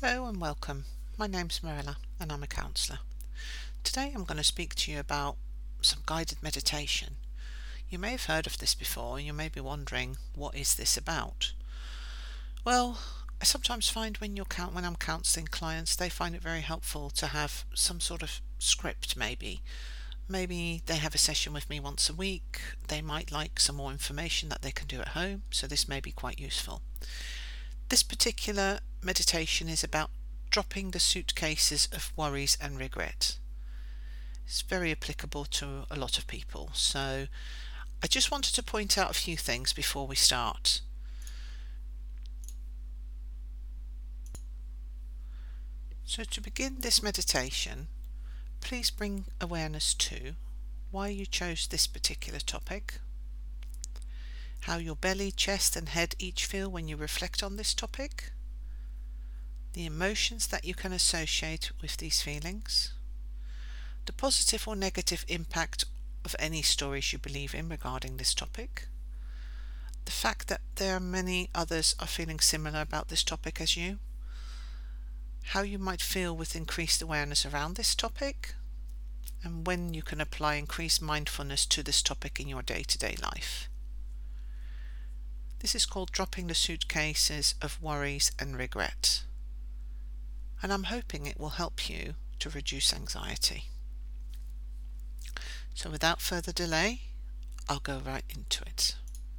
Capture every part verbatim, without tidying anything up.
Hello and welcome. My name's Marilla and I'm a counsellor. Today I'm going to speak to you about some guided meditation. You may have heard of this before and you may be wondering, what is this about? Well, I sometimes find when you're count- when I'm counselling clients, they find it very helpful to have some sort of script maybe. Maybe they have a session with me once a week. They might like some more information that they can do at home, so this may be quite useful. This particular meditation is about dropping the suitcases of worries and regret. It's very applicable to a lot of people, so I just wanted to point out a few things before we start. So to begin this meditation, please bring awareness to why you chose this particular topic, how your belly, chest and head each feel when you reflect on this topic, the emotions that you can associate with these feelings, the positive or negative impact of any stories you believe in regarding this topic, the fact that there are many others are feeling similar about this topic as you, how you might feel with increased awareness around this topic, and when you can apply increased mindfulness to this topic in your day-to-day life. This is called dropping the suitcases of worries and regret, and I'm hoping it will help you to reduce anxiety. So without further delay, I'll go right into it.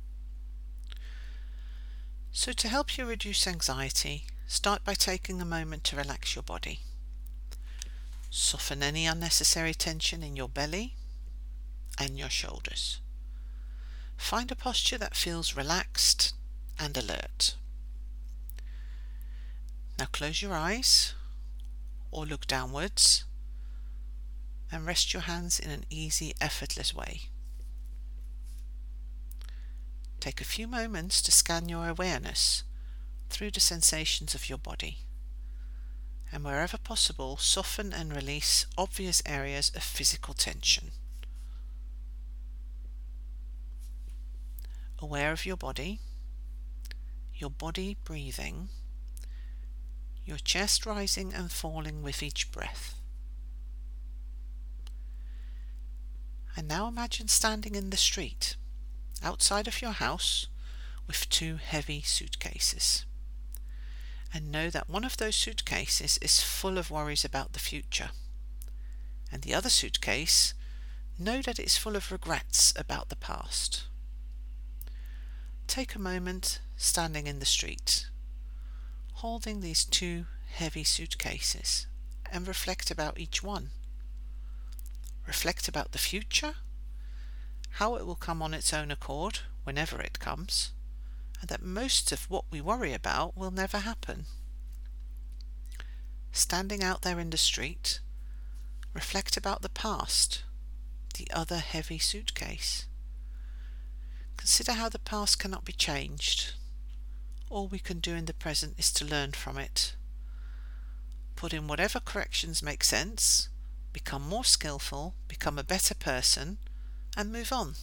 So to help you reduce anxiety, start by taking a moment to relax your body. Soften any unnecessary tension in your belly and your shoulders. Find a posture that feels relaxed and alert. Now close your eyes or look downwards and rest your hands in an easy, effortless way. Take a few moments to scan your awareness through the sensations of your body, and wherever possible, soften and release obvious areas of physical tension. Aware of your body, your body breathing, your chest rising and falling with each breath. And now imagine standing in the street, outside of your house, with two heavy suitcases. And know that one of those suitcases is full of worries about the future. And the other suitcase, know that it is full of regrets about the past. Take a moment standing in the street, holding these two heavy suitcases, and reflect about each one. Reflect about the future, how it will come on its own accord whenever it comes, and that most of what we worry about will never happen. Standing out there in the street, reflect about the past, the other heavy suitcase. Consider how the past cannot be changed. All we can do in the present is to learn from it. Put in whatever corrections make sense, become more skillful, become a better person, and move on.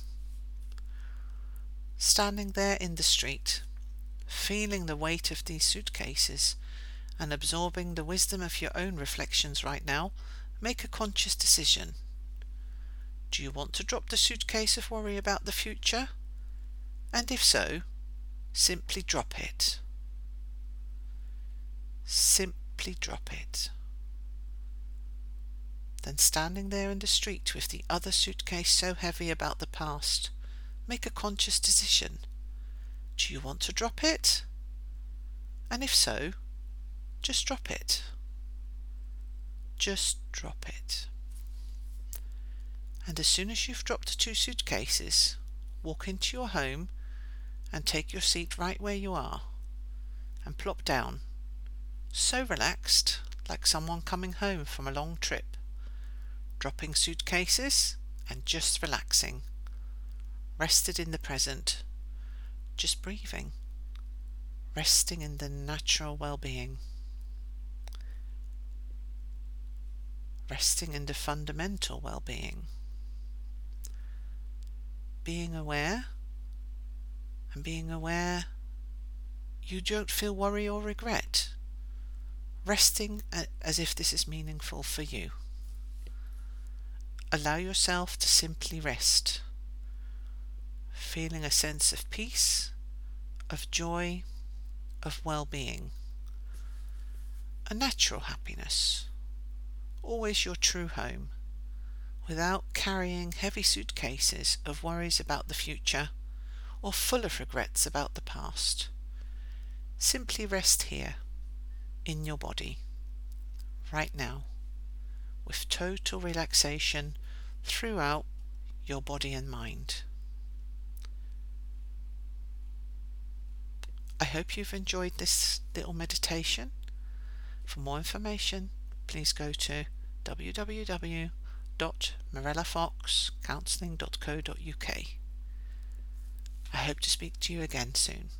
Standing there in the street, feeling the weight of these suitcases, and absorbing the wisdom of your own reflections right now, make a conscious decision. Do you want to drop the suitcase of worry about the future? And if so, simply drop it. Simply drop it. Then standing there in the street with the other suitcase so heavy about the past, make a conscious decision. Do you want to drop it? And if so, just drop it. Just drop it. And as soon as you've dropped the two suitcases, walk into your home and take your seat right where you are and plop down, so relaxed, like someone coming home from a long trip, dropping suitcases and just relaxing, rested in the present, just breathing, resting in the natural well-being, resting in the fundamental well-being, being aware and being aware you don't feel worry or regret. resting as if this is meaningful for you. Allow yourself to simply rest, feeling a sense of peace, of joy, of well-being, a natural happiness, always your true home, without carrying heavy suitcases of worries about the future or full of regrets about the past. Simply rest here, in your body, right now, with total relaxation throughout your body and mind. I hope you've enjoyed this little meditation. For more information, please go to w w w dot mirella fox counselling dot co dot u k. I hope to speak to you again soon.